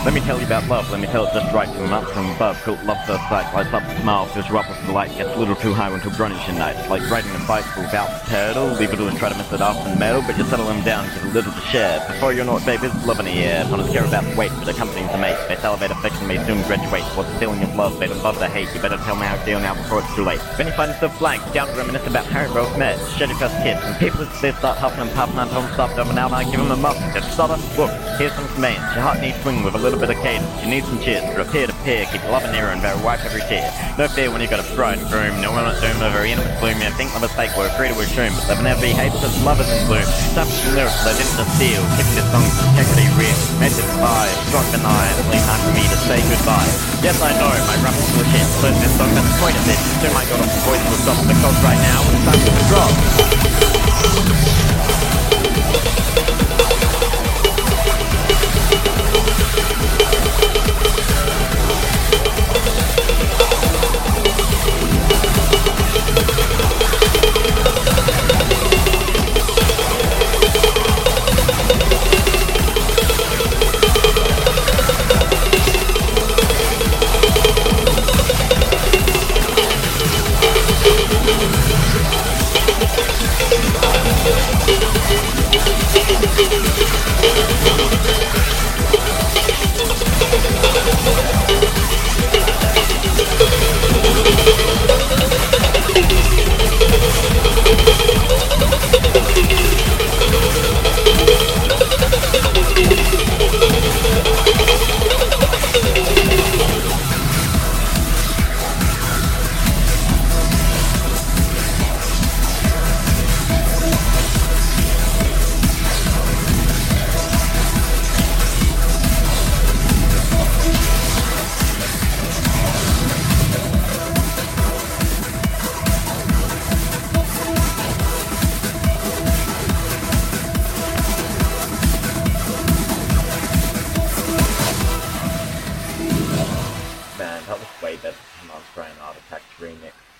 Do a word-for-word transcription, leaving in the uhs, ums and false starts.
Let me tell you about love, let me tell it just right from up from above. Cool love first sight, lights up the smile, fills you up with delight, gets a little too high until grunge your night. Like riding a bicycle without the pedal, leave it and try to miss it off in the metal, but you settle them down, give a little to share. Before you know it, babe, it's love in the air. Punters care about the weight, but accompanying the mate. They salivate affection may soon graduate. What's the feeling of love, they don't love the hate. You better tell me how you feel now before it's too late. When you find yourself blank, down to reminisce about how you both met. Shed your first kiss, and people they start huffing and puffing and home stopped over now, and I give them a muff. Just stutter, look, here's some commands. Your heart needs swing with a little bit of cadence. You need some cheers, from peer to peer, keep loving near and very wipe every tear. No fear when you got a bride and groom, no one at doom, a very intimate gloom. You think love is fake, we're free to assume, but they'll never be hate because love is in bloom. Time for some lyrics, they didn't just steal, kicking this song's integrity real. Made it fly, struck the eye, it's only time for me to say goodbye. Yes, I know, my rap is full of shit, learn this song, that's the point of it. Soon my god, off the voice will stop, because right now, it's time for the drop. Man, that was way better than Australian Artifacts remix.